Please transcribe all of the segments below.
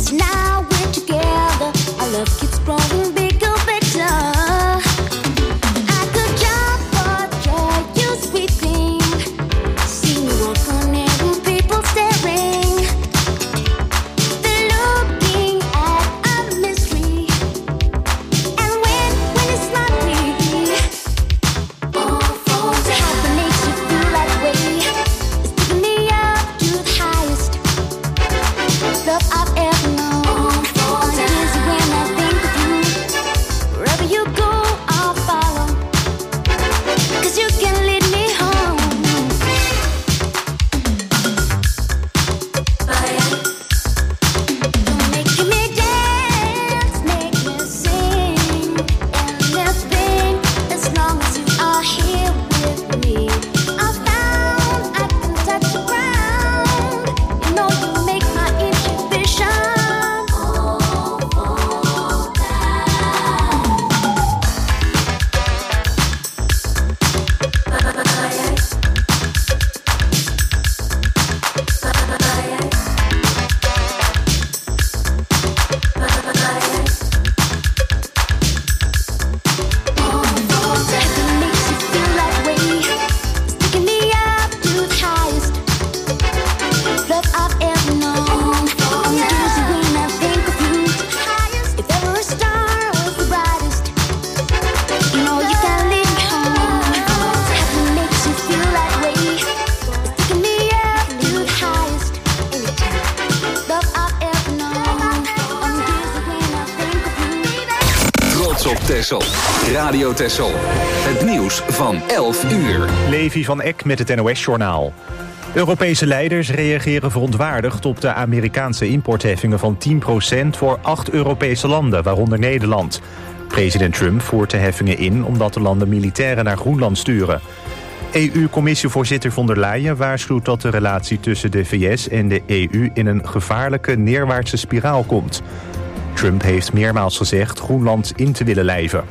Texel. Radio Texel. Het nieuws van 11 uur. Levi van Eck met het NOS-journaal. Europese leiders reageren verontwaardigd op de Amerikaanse importheffingen van 10% voor 8 Europese landen, waaronder Nederland. President Trump voert de heffingen in omdat de landen militairen naar Groenland sturen. EU-commissievoorzitter von der Leyen waarschuwt dat de relatie tussen de VS en de EU in een gevaarlijke neerwaartse spiraal komt. Trump heeft meermaals gezegd Groenland in te willen lijven.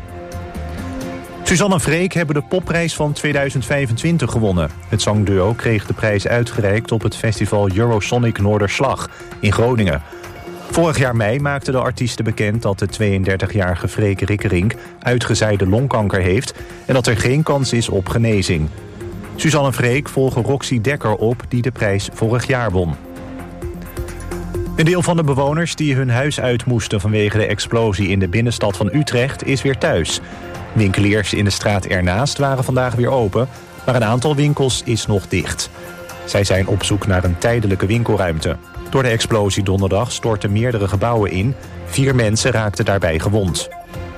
Suzanne en Freek hebben de popprijs van 2025 gewonnen. Het zangduo kreeg de prijs uitgereikt op het festival Eurosonic Noorderslag in Groningen. Vorig jaar mei maakten de artiesten bekend dat de 32-jarige Freek Rikkerink uitgezaaide longkanker heeft en dat er geen kans is op genezing. Suzanne en Freek volgen Roxy Dekker op, die de prijs vorig jaar won. Een deel van de bewoners die hun huis uit moesten vanwege de explosie in de binnenstad van Utrecht is weer thuis. Winkeliers in de straat ernaast waren vandaag weer open, maar een aantal winkels is nog dicht. Zij zijn op zoek naar een tijdelijke winkelruimte. Door de explosie donderdag stortten meerdere gebouwen in. 4 mensen raakten daarbij gewond.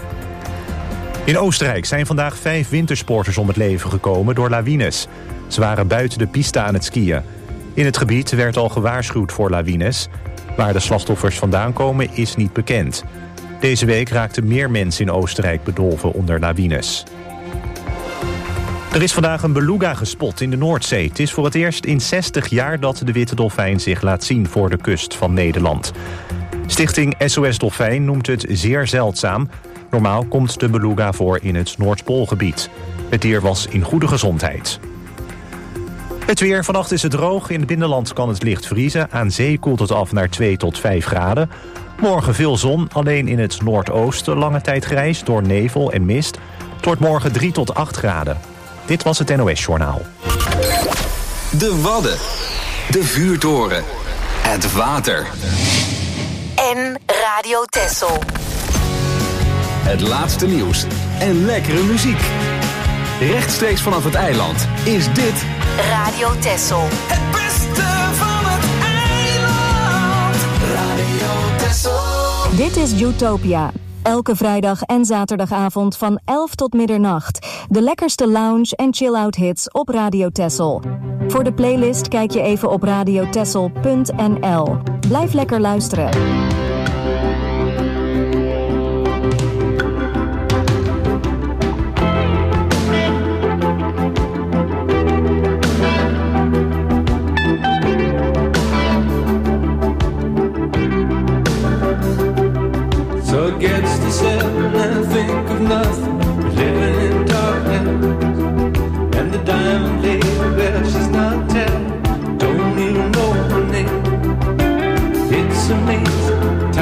In Oostenrijk zijn vandaag 5 wintersporters om het leven gekomen door lawines. Ze waren buiten de piste aan het skiën. In het gebied werd al gewaarschuwd voor lawines. Waar de slachtoffers vandaan komen is niet bekend. Deze week raakten meer mensen in Oostenrijk bedolven onder lawines. Er is vandaag een beluga gespot in de Noordzee. Het is voor het eerst in 60 jaar dat de witte dolfijn zich laat zien voor de kust van Nederland. Stichting SOS Dolfijn noemt het zeer zeldzaam. Normaal komt de beluga voor in het Noordpoolgebied. Het dier was in goede gezondheid. Het weer. Vannacht is het droog. In het binnenland kan het licht vriezen. Aan zee koelt het af naar 2 tot 5 graden. Morgen veel zon, alleen in het noordoosten lange tijd grijs door nevel en mist. Het wordt morgen 3 tot 8 graden. Dit was het NOS-journaal. De Wadden. De vuurtoren. Het water. En Radio Texel. Het laatste nieuws en lekkere muziek. Rechtstreeks vanaf het eiland is dit Radio Texel. Het beste van het eiland. Radio Texel. Dit is Utopia. Elke vrijdag en zaterdagavond van 11 tot middernacht. De lekkerste lounge en chill-out hits op Radio Texel. Voor de playlist kijk je even op radiotexel.nl. Blijf lekker luisteren. So against the sun and think of nothing, living in darkness. And the diamond lady, well, she's not telling, don't even know her name. It's amazing.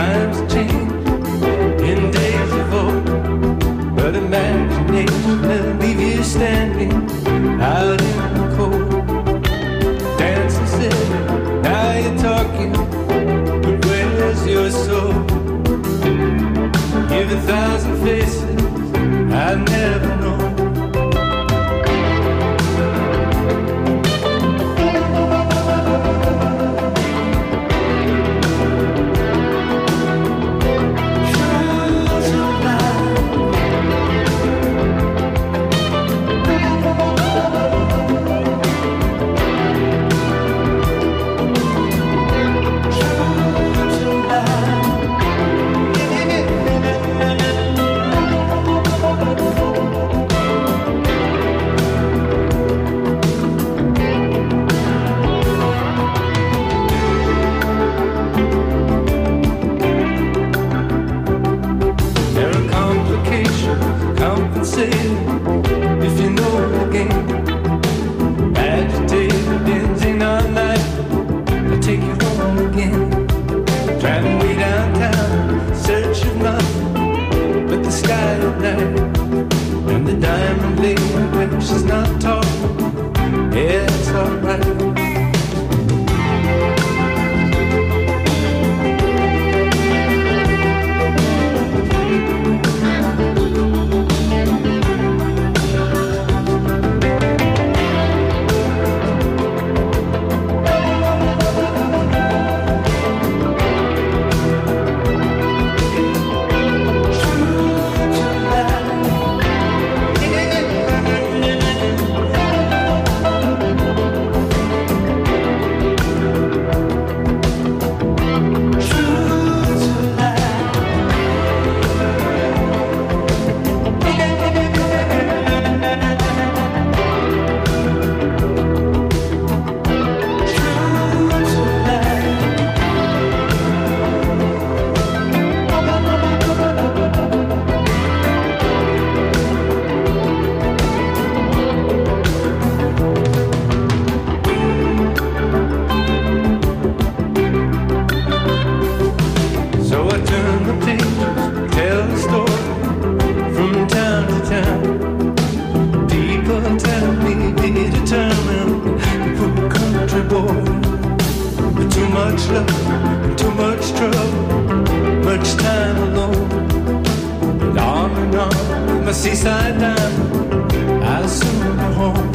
much time alone. And on my seaside diamond, I'll soon go home.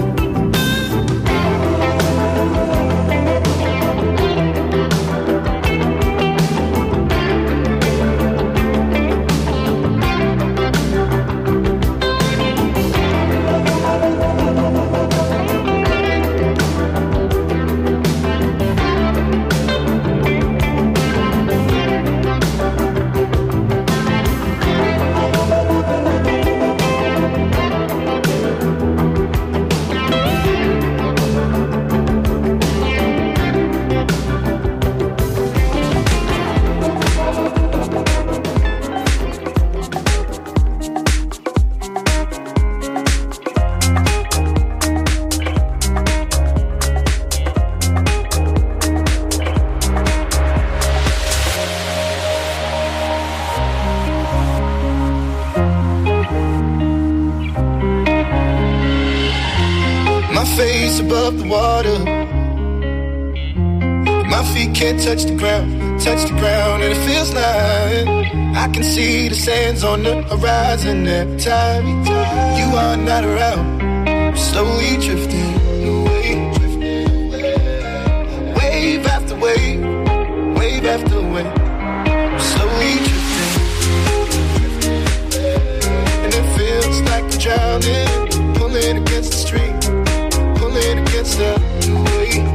Above the water, my feet can't touch the ground, and it feels like I can see the sands on the horizon every time you are not around. I'm slowly drifting away, wave after wave, wave after wave. I'm slowly drifting, and it feels like I'm drowning, pulling against the stream. Against the wave,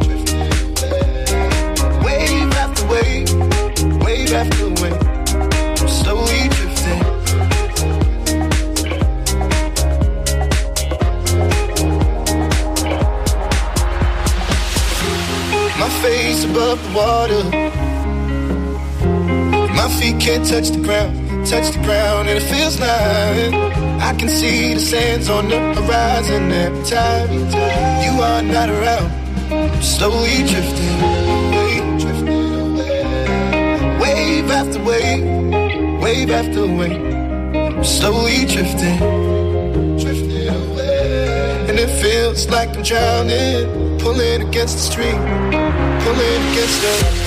wave after wave, wave after wave, I'm slowly drifting. My face above the water, my feet can't touch the ground, and it feels like I can see the sands on the horizon every time you are not around. I'm slowly drifting away, wave after wave, wave after wave. I'm slowly drifting away, and it feels like I'm drowning, pulling against the stream, pulling against the.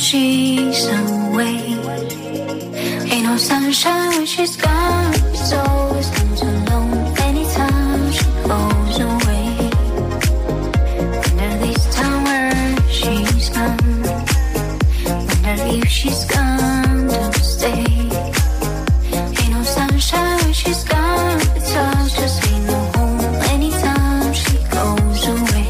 she's away. Ain't no sunshine when she's gone. It's always comes alone anytime she goes away. Wonder this time where she's gone. Wonder if she's gone to stay. Ain't no sunshine when she's gone. It's all just ain't no home anytime she goes away.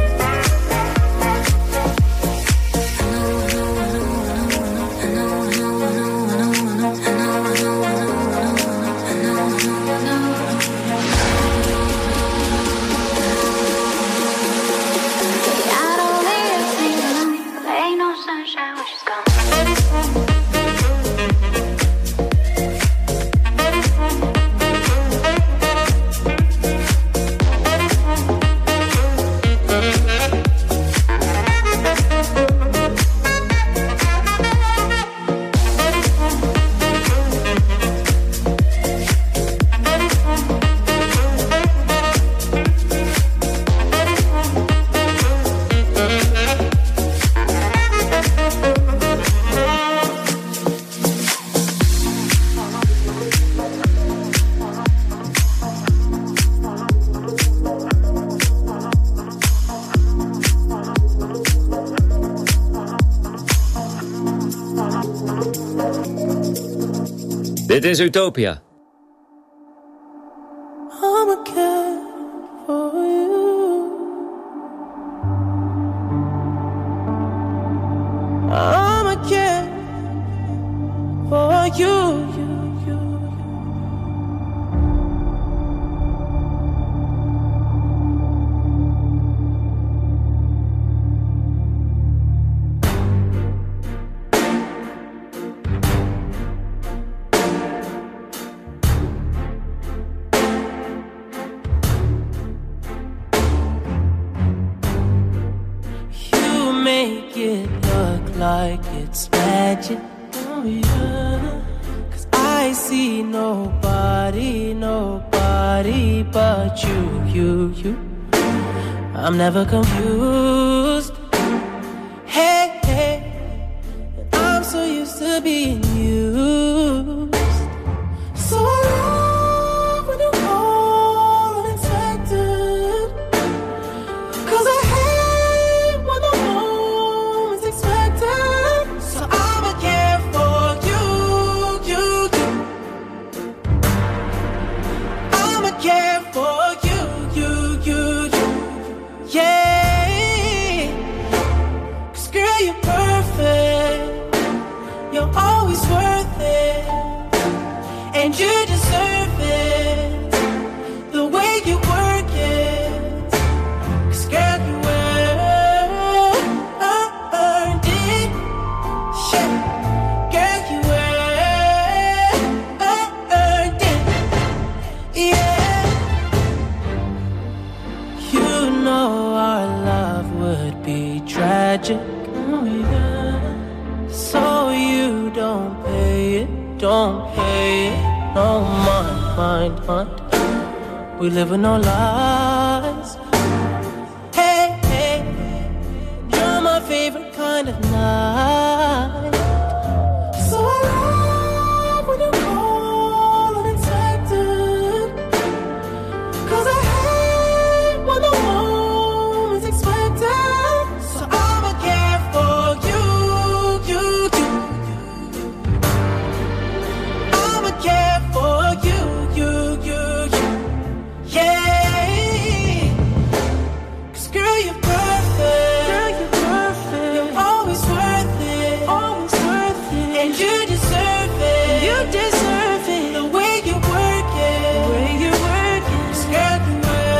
Dit is Utopia. I'ma care for you. I'ma care for you. Like it's magic, oh yeah. 'Cause I see nobody but you. I'm never confused. Hey, I'm so used to being used. So I love when you call unexpected. 'Cause I hate when the moment's expected. So I'ma care for you. I'ma care for you. Yeah. 'Cause girl, you're perfect. You're always worth it. And you deserve it. The way you work it. 'Cause girl, you earned it. Yeah. Girl, you earned it. Yeah. You know our love would be tragic. Oh yeah. So you don't pay it. No mind. We live with no lies. Hey, you're my favorite kind of night. So I love when you call unexpected. 'Cause I hate when the moment's expected. So I'ma care for you. I'ma care for you. Yeah. 'Cause girl, you're perfect. You're always worth it. And you deserve it. The way you work it. 'Cause girl, you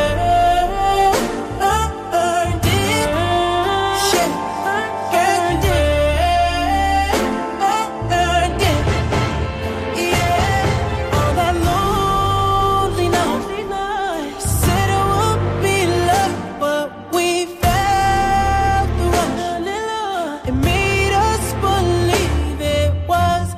earned it. Yeah. Girl, you earned it. Yeah. On that lonely night, said it would be love, but we felt the rush. It made us believe it was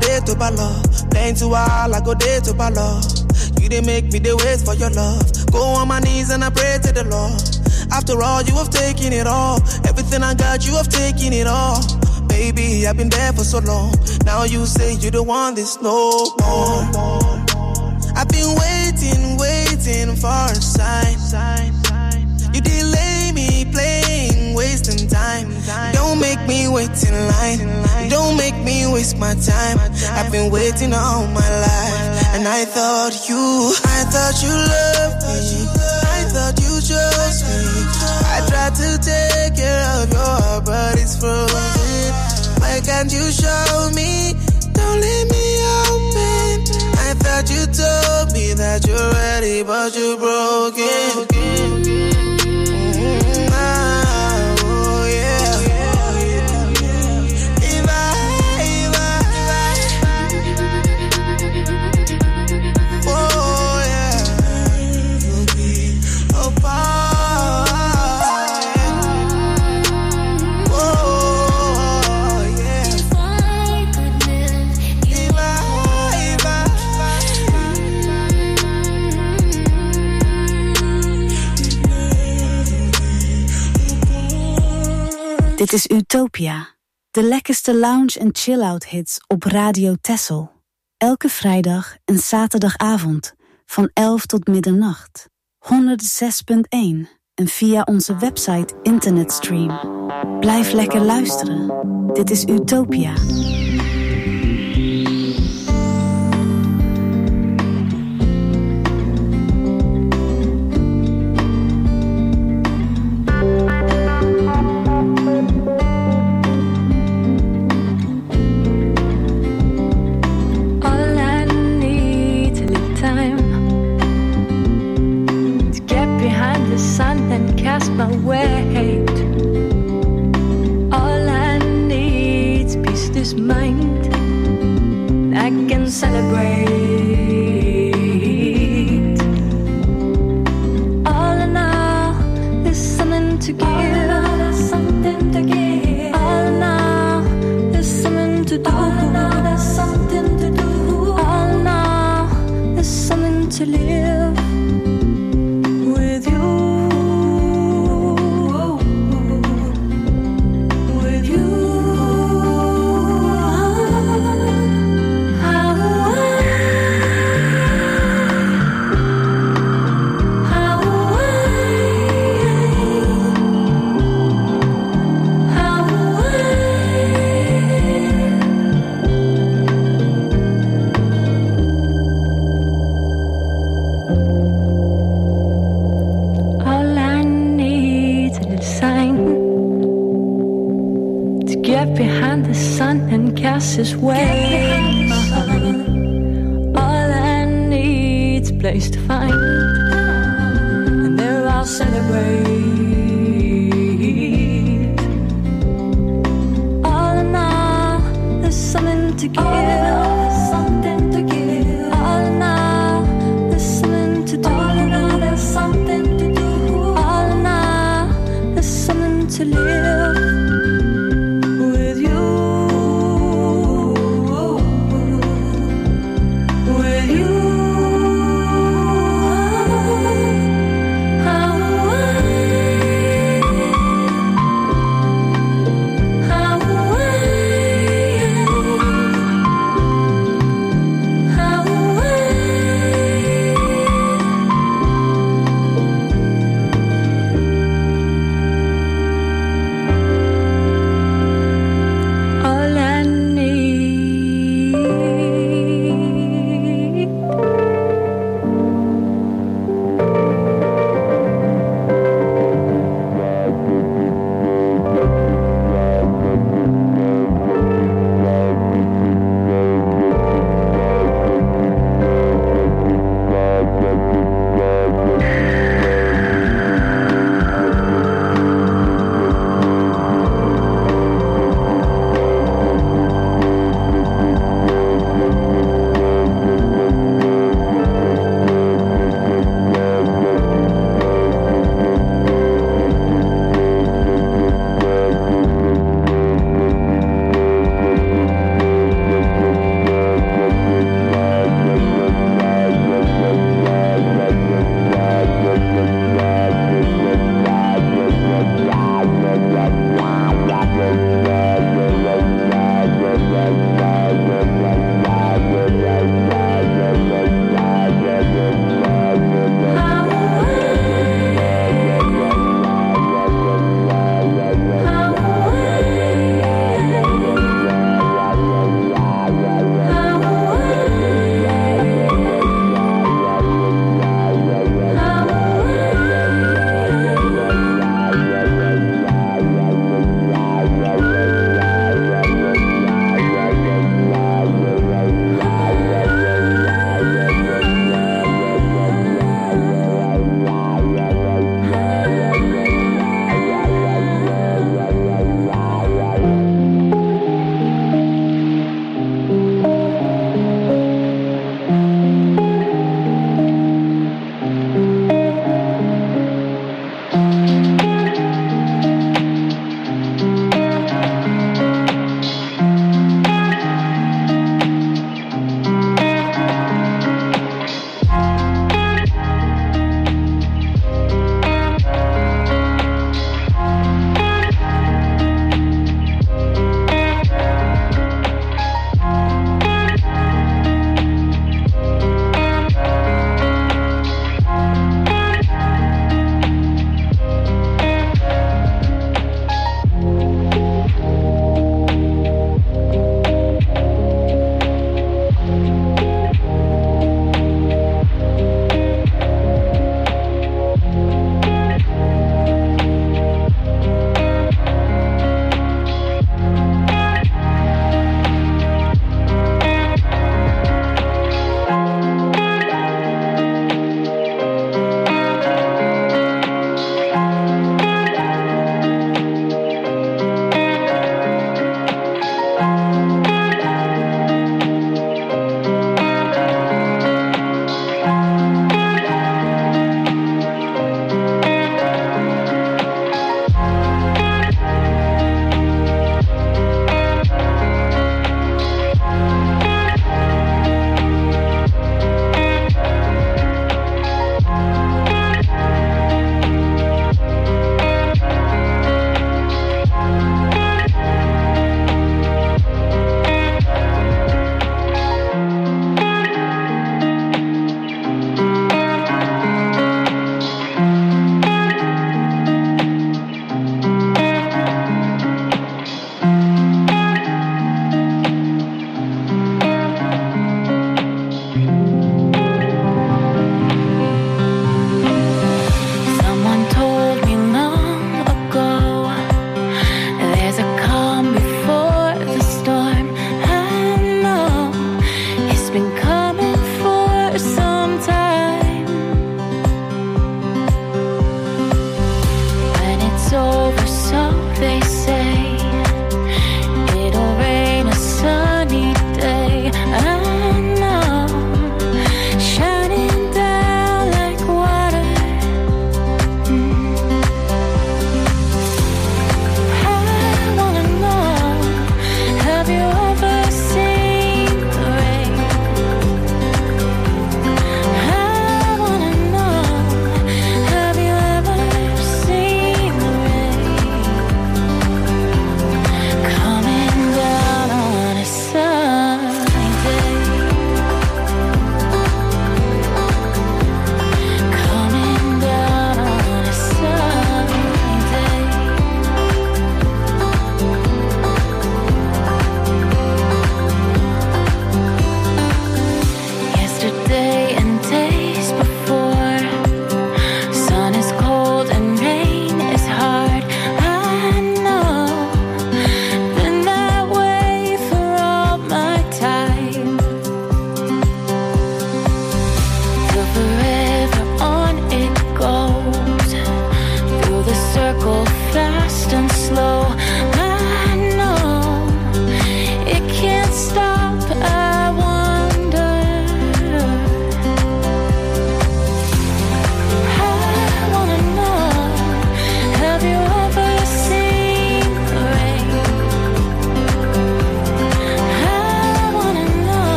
there to ball. Playing too wild, I go there to ball. You didn't make me the wait for your love. Go on my knees and I pray to the Lord. After all, you have taken it all. Everything I got, you have taken it all. Baby, I've been there for so long. Now you say you don't want this no more. I've been waiting for a sign. You delay me playing, wasting time. Don't make me wait in line. Don't make me waste my time. I've been waiting all my life, and I thought you loved me. I thought you chose me. I tried to take care of your heart, but it's frozen. Why can't you show me? Don't leave me open. I thought you told me that you're ready, but you broke it. Oh yeah. Oh yeah. Oh Dit is Utopia, de lekkerste lounge- en chill-out hits op Radio Texel. Elke vrijdag en zaterdagavond van 11 tot middernacht. 106.1 en via onze website internetstream. Blijf lekker luisteren. Dit is Utopia. My weight. All I need's peace this mind. I can celebrate. All in all, there's something to give. All in all, there's something to give. All in all, there's something to do. All in all, there's something to do. All in all, there's something to live with you. His way. All I need's a place to find, and there I'll celebrate. All in all, there's something to give. Something to give. All in all, there's something to do. All in all, there's something to do. All in all, there's something to live.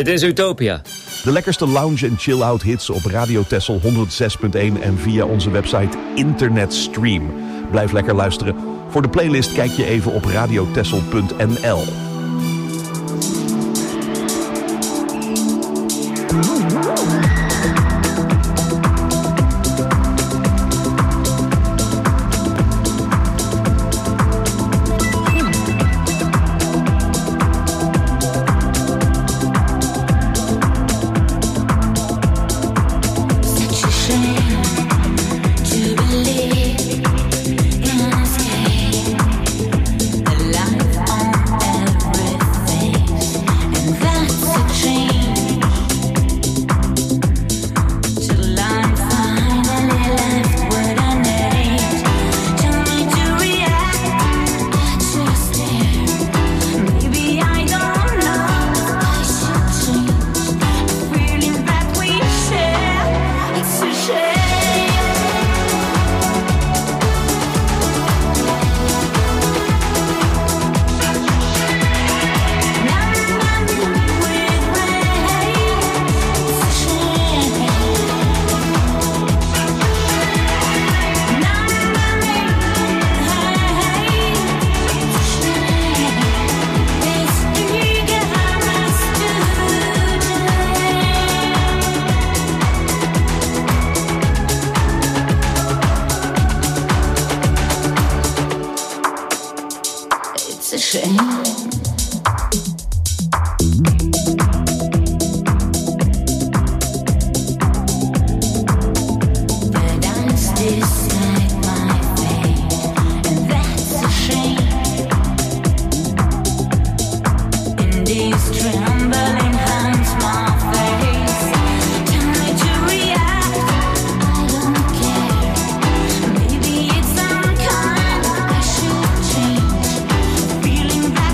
Dit is Utopia. De lekkerste lounge en chill-out hits op Radio Texel 106.1 en via onze website Internetstream. Blijf lekker luisteren. Voor de playlist kijk je even op radiotexel.nl. Feeling that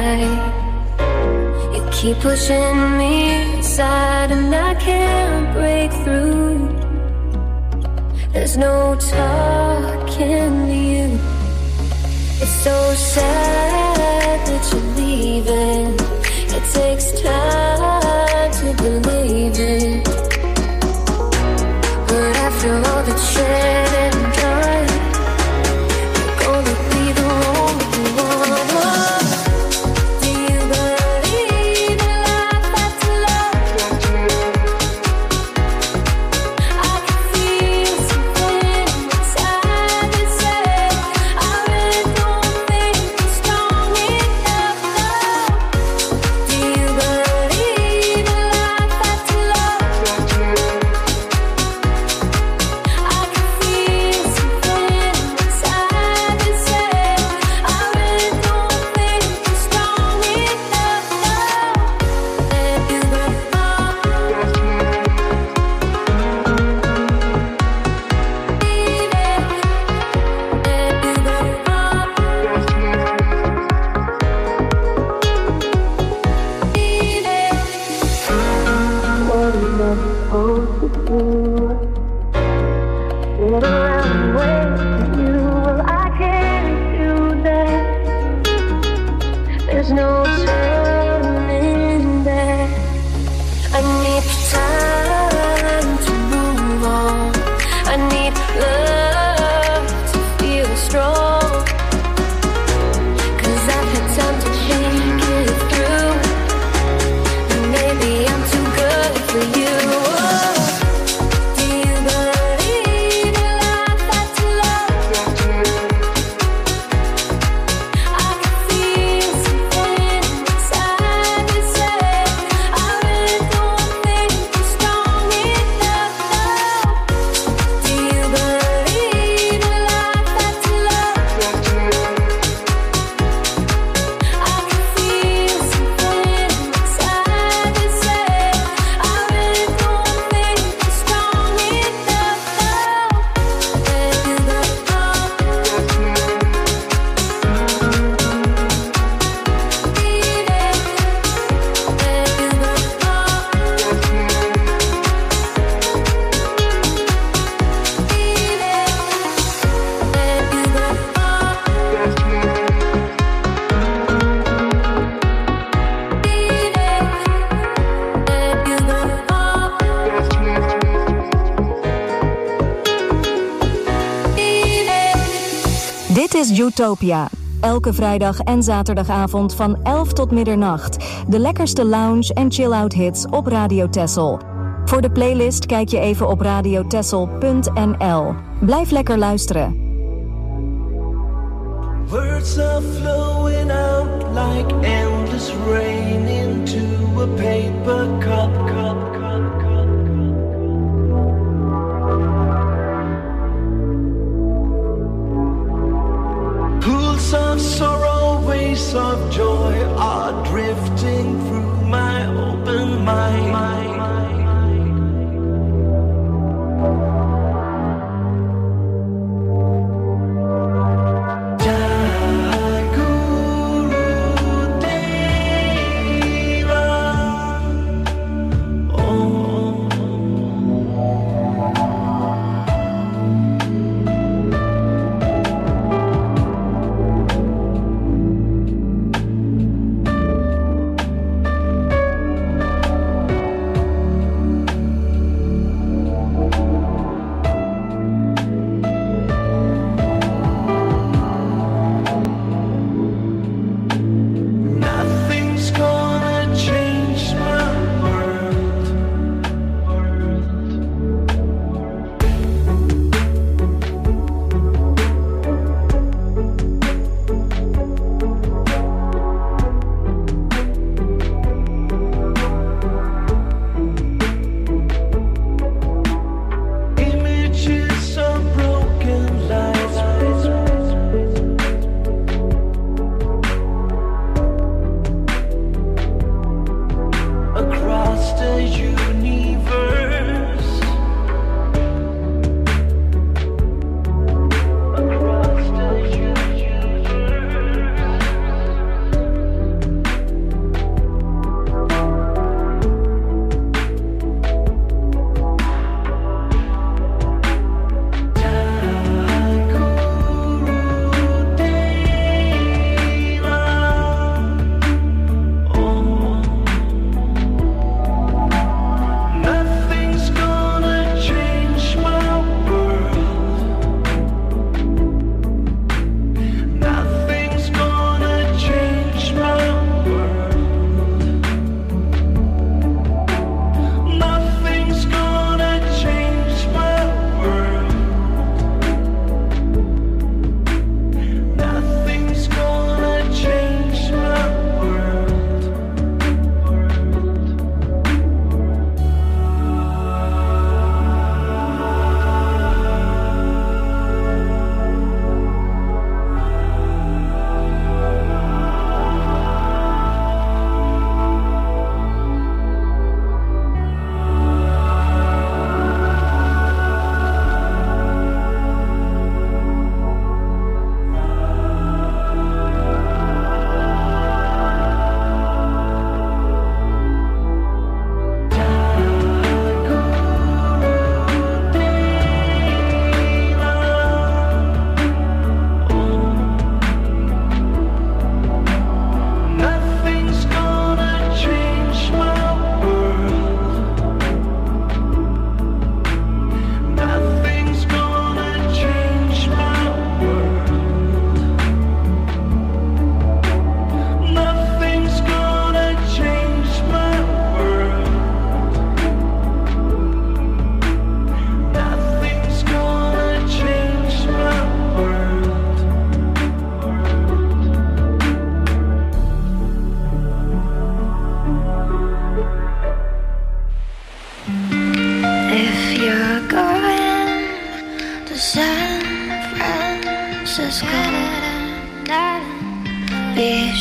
right. You keep pushing me aside and I can't break through. There's no talking to you. It's so sad that you're leaving. It takes time to believe it. But after all that's said and done, you're gonna be the only one. Do you believe in life after love? I can feel something inside that says I really don't think you're strong enough now. Do you believe in life after love? I can feel something inside that says I really don't think you're strong enough now. Let you go. What am I supposed to do? Sit around and wait for you? Well, I can't do that. There's no turning back. I need time to move on. I need love to feel strong. 'Cause I've had time to think it through. And maybe I'm too good for you. Do you believe in life after love? I can feel something inside that says I really don't think you're strong enough now. Do you believe in life after love? I can feel something inside that says I really don't think you're strong enough now. Let you go. Dit is Utopia. Elke vrijdag en zaterdagavond van 11 tot middernacht. De lekkerste lounge en chill-out hits op Radio Texel. Voor de playlist kijk je even op radiotexel.nl. Blijf lekker luisteren. Words are flowing out like endless rain into a paper cup. Pools of sorrow, waves of joy are drifting through my open mind. Jai Guru Dev.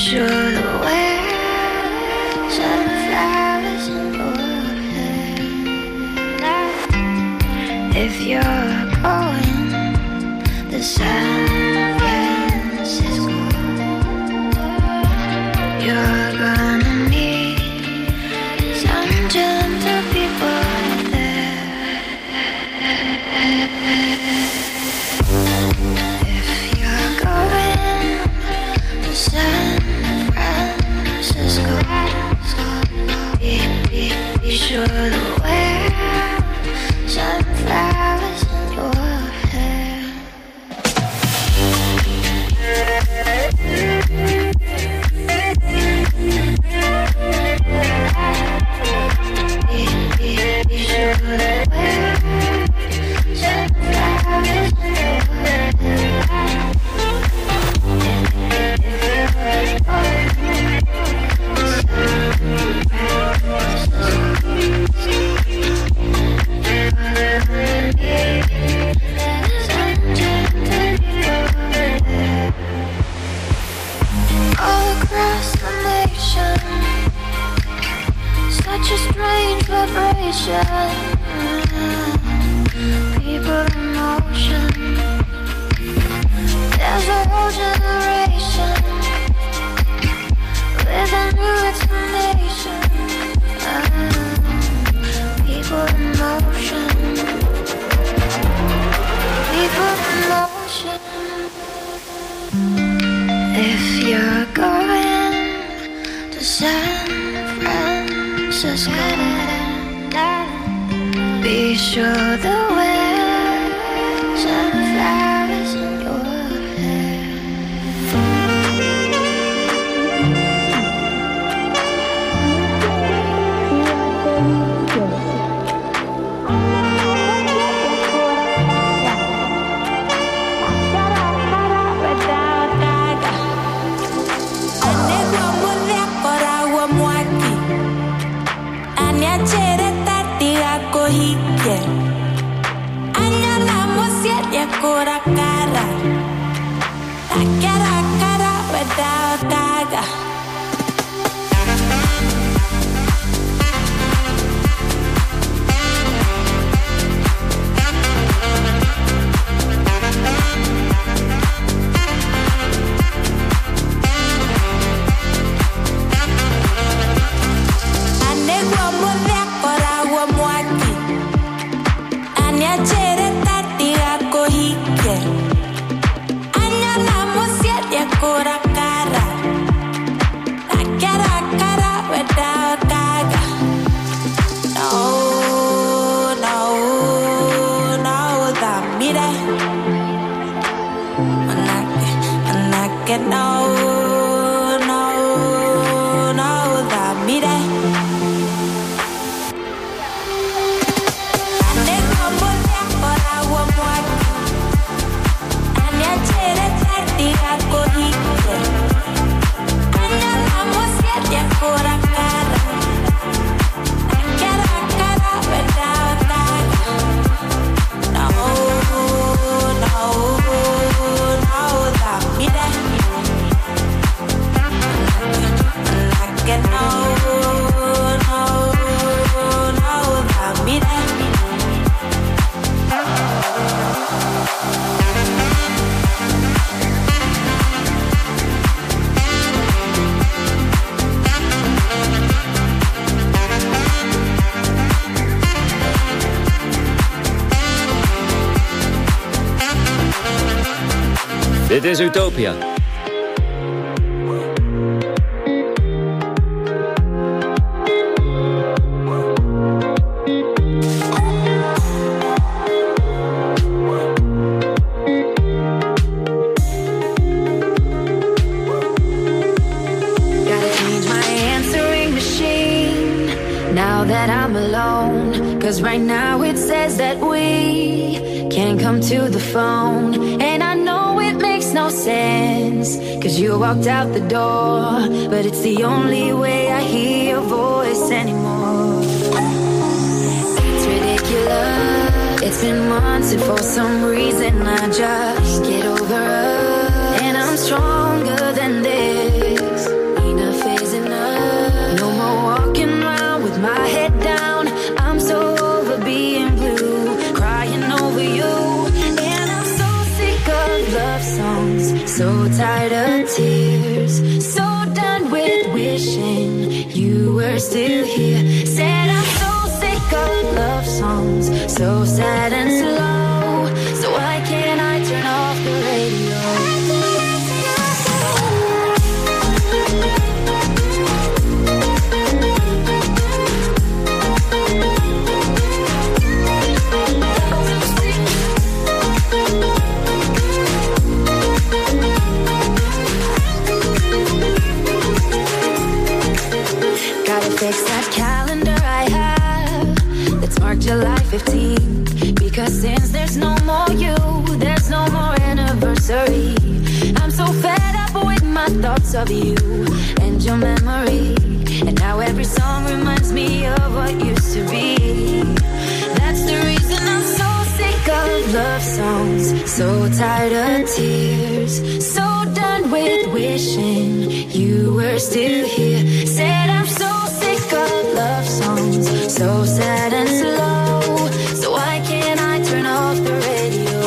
sure to wear sunflowers in your hair. If you're going to San Francisco, you're gonna meet some gentle people there. If you're going to San Francisco, be sure to wear sunflowers in your hair. Be sure to wear sunflowers in your hair. All across the nation, such a strange vibration. People in motion. There's a whole generation with a new explanation. People in motion. People in motion. If you're going to San Francisco, be sure to wear sunflowers in your hair. Dit is Utopia. Right now it says that we can't come to the phone. And I know it makes no sense, 'cause you walked out the door. But it's the only way I hear your voice anymore. It's ridiculous. It's been months and for some reason I just get over us. And I'm stronger than this. tired of tears, so done with wishing you were still here. Said I'm so sick of love songs, so sad and slow. So why can't I turn off the radio? Gotta fix that calendar I have that's marked July 15th. Because since there's no more you, there's no more anniversary. I'm so fed up with my thoughts of you and your memory. And now every song reminds me of what used to be. That's the reason I'm so sick of love songs, so tired of tears, so done with wishing you were still here. Said I'm so sick of love songs, so sad and slow. So why can't I turn off the radio?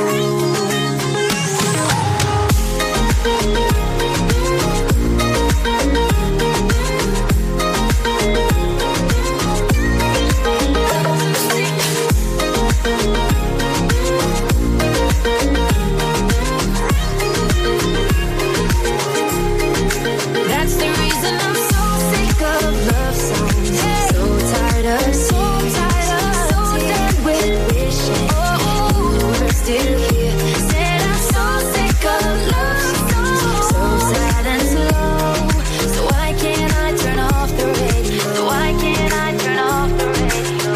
That's the reason I'm so sick of love songs, so tired of tears, so done with wishing you were still here. Said I'm so sick of love songs, so sad and slow. So why can't I turn off the radio? So why can't I turn off the radio?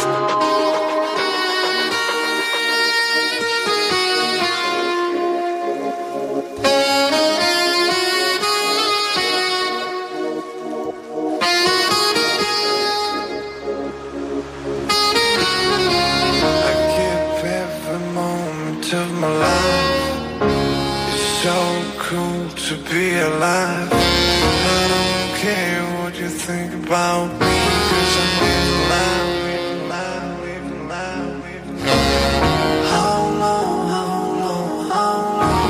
I give every moment of my life. It's so cool to be alive. I don't care what you think about me, 'cause I'm living life, living life, living life, living life. How long, how long, how long,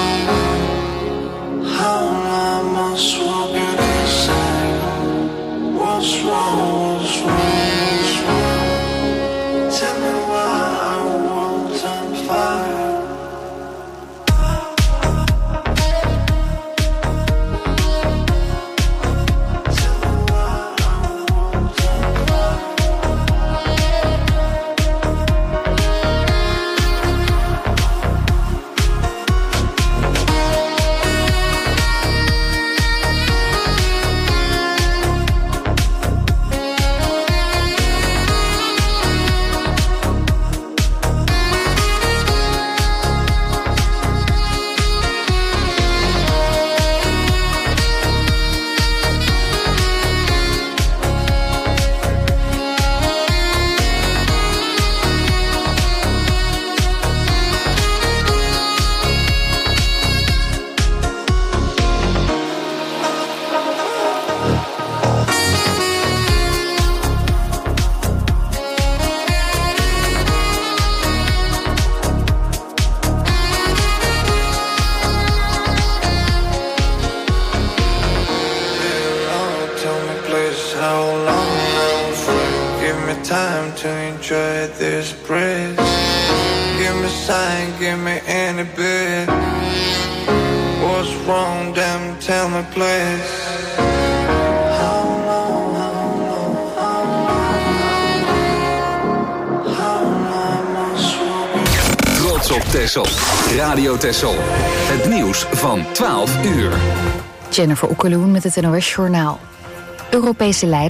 how long must walk in inside? What's wrong, what's wrong, what's wrong? Tell me why our world's on fire. How long I'm free? Give me time to enjoy this breeze. Give me sign, give me any bit. What's wrong, damn, tell me please. How long, how long, how long, how long must walk? Trots op Texel. Radio Texel. Het nieuws van 12 uur. Jennifer Oekeloen met het NOS Journaal. Europese leiders